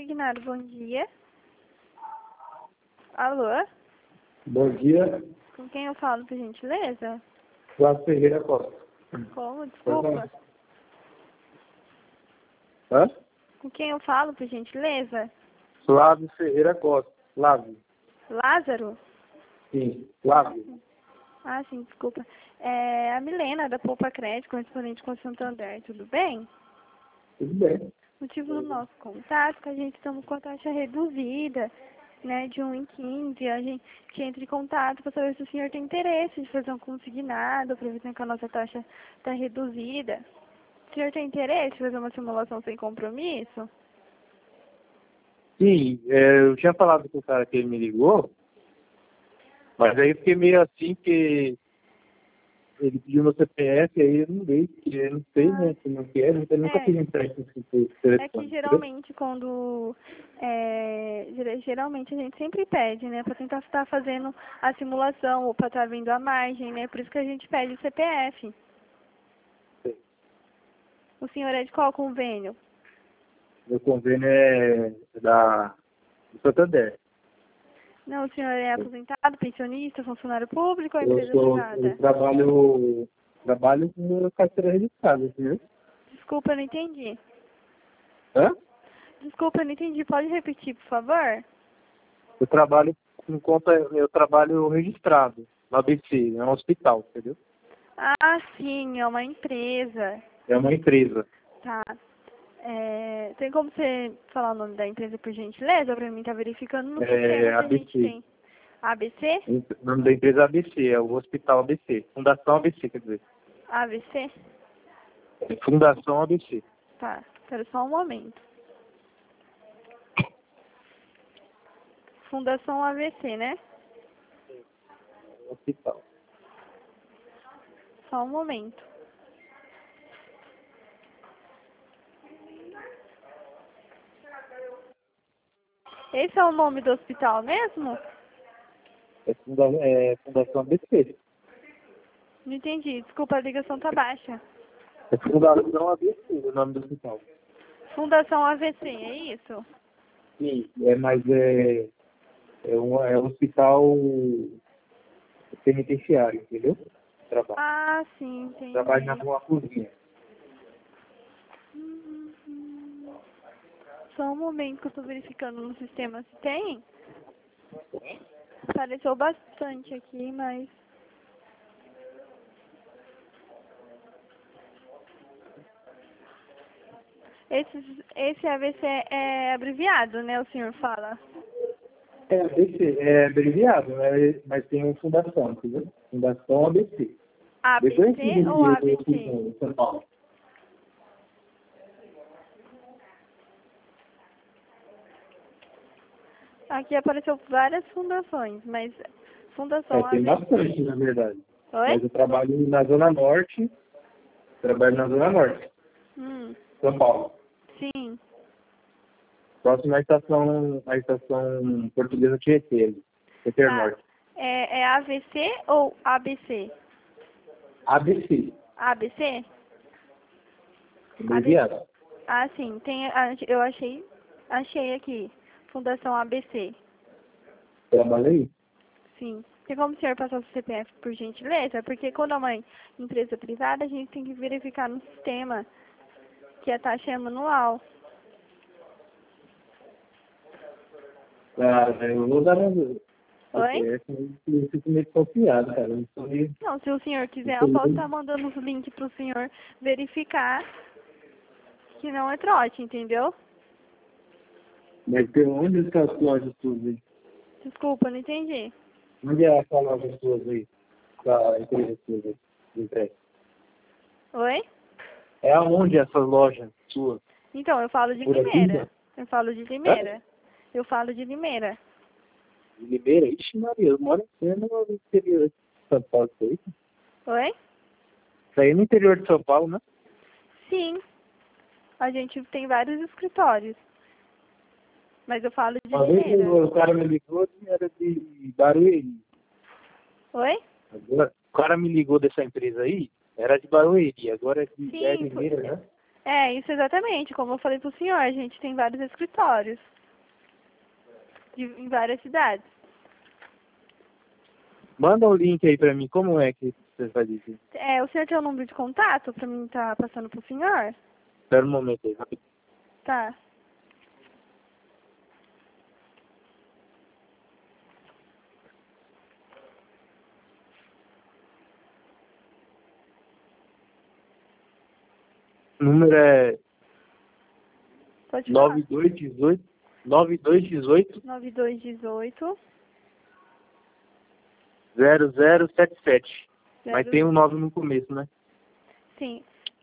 consignado, bom dia. Alô? Bom dia, Com quem eu falo, por gentileza? Flávio Ferreira Costa. Como? Desculpa. Hã? Com quem eu falo, por gentileza? Flávio Ferreira Costa. Flávio. Lázaro? Sim, Flávio. Ah, sim, desculpa. É a Milena, da Poupa Crédito, correspondente com o Santander, tudo bem? Tudo bem. Motivo do nosso contato, que a gente estamos com a taxa reduzida, né, de 1 em 15. A gente entra em contato para saber se o senhor tem interesse de fazer um consignado, aproveitando que a nossa taxa está reduzida. O senhor tem interesse de fazer uma simulação sem compromisso? Sim, eu tinha falado com o cara que ele me ligou, mas aí eu fiquei meio assim, porque ele pediu meu CPF, aí eu não dei, porque eu não sei, né, se não quer, então eu nunca fiz empréstimo com esse telefone. É que geralmente quando geralmente a gente sempre pede, né, para tentar estar fazendo a simulação ou para estar vendo a margem, né? Por isso que a gente pede o CPF. Sim. O senhor é de qual convênio? Meu convênio é do Santander. Não, o senhor é aposentado, pensionista, funcionário público ou empresa Eu privada? trabalho com carteira registrada, viu? Desculpa, eu não entendi. Hã? Desculpa, eu não entendi. Pode repetir, por favor? Eu trabalho eu trabalho registrado no ABC, é um hospital, entendeu? Ah, sim, é uma empresa. É uma empresa. Tá. Tem como você falar o nome da empresa, por gentileza, para mim estar verificando no sistema se a ABC. gente tem. ABC? O nome da empresa é ABC, é o Hospital ABC. Fundação ABC, quer dizer. ABC? É Fundação ABC. Tá, espera só um momento. Fundação ABC, né? Hospital. Só um momento. Esse é o nome do hospital mesmo? É Fundação ABC. Não entendi. Desculpa, a ligação tá baixa. É Fundação ABC, o nome do hospital. Fundação AVC, é isso? Sim, mas é um hospital penitenciário, entendeu? Trabalho. Ah, sim, entendi. Trabalho na rua cozinha. Só um momento que eu tô verificando no sistema se tem. Apareceu bastante aqui, mas... Esse AVC é abreviado, né? O senhor fala. É ABC, é abreviado, né? Mas tem uma fundação, entendeu? Fundação ABC. Depois ABC ou ABC? em São Paulo. Aqui apareceu várias fundações, mas Fundação Tem ABC... bastante, na verdade. Oi? Mas eu trabalho na Zona Norte. Trabalho na Zona Norte, São Paulo. Sim. Próximo à estação portuguesa Tietê, ali. Tietê Tá. Norte. É AVC ou ABC? ABC, ABC? abreviado. Ah, sim. Eu achei aqui. Fundação ABC. Trabalhei. Sim. Tem como o senhor passar o CPF por gentileza? Porque quando é uma empresa privada, a gente tem que verificar no sistema que a taxa é manual. Cara, eu vou dar uma... Oi? Eu fico meio desconfiado, cara. Eu sou meio... Não, se o senhor quiser, eu posso estar mandando os links para o senhor verificar que não é trote, entendeu? Mas tem onde estão as lojas suas aí? Desculpa, não entendi. Onde é essa loja suas aí? Da empresa suas aí? Do empréstimo? Oi? É aonde essas lojas suas? Então, eu falo de Por aqui? Limeira. Eu falo de Limeira. É? Eu falo de Limeira. De Limeira? Ixi, Maria, eu moro no interior de São Paulo, isso aí? Oi? Isso aí é no interior de São Paulo, né? Sim. A gente tem vários escritórios. Mas eu falo de Uma vez Limeira. o cara me ligou e era de Barueri. Oi? Agora, o cara me ligou dessa empresa aí, era de Barueri, agora é de Sim, Limeira, né? É, isso exatamente. Como eu falei pro senhor, a gente tem vários escritórios em várias cidades. Manda o link aí pra mim, como é que você faz isso? É, o senhor tem o número de contato pra mim estar passando pro senhor? Espera um momento aí, rapidinho. Tá. O número é Pode falar. 9218 9218 0077. Mas zero- tem um 9 no começo, né? Sim.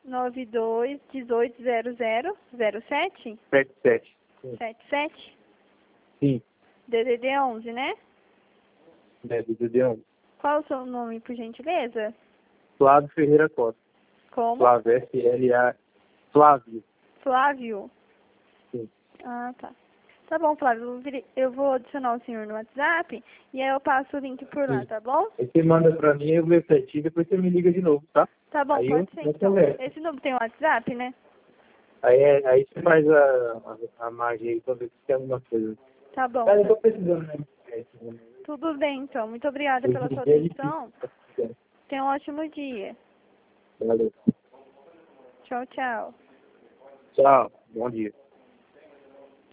92180007 77. 77 Sim, DDD 11, né? é do DD11. Qual o seu nome, por gentileza? Flávio Ferreira Costa. Como? Flávio, F-L-A. Flávio. Flávio. Sim. Ah, tá. Tá bom, Flávio. Eu vou adicionar o senhor no WhatsApp e aí eu passo o link por lá, Sim. tá bom? Aí você manda pra mim, eu vejo certinho, depois você me liga de novo, tá? Tá bom, Aí pode eu ser eu então. converso. Esse número tem WhatsApp, né? Aí você faz a magia aí pra ver se tem alguma coisa. Tá bom. Cara, eu tô precisando, né? Tudo bem, então. Muito obrigada pela sua Hoje em dia é atenção. difícil. Tenha um ótimo dia. Valeu. Tchau, tchau. Tchau. Bom dia.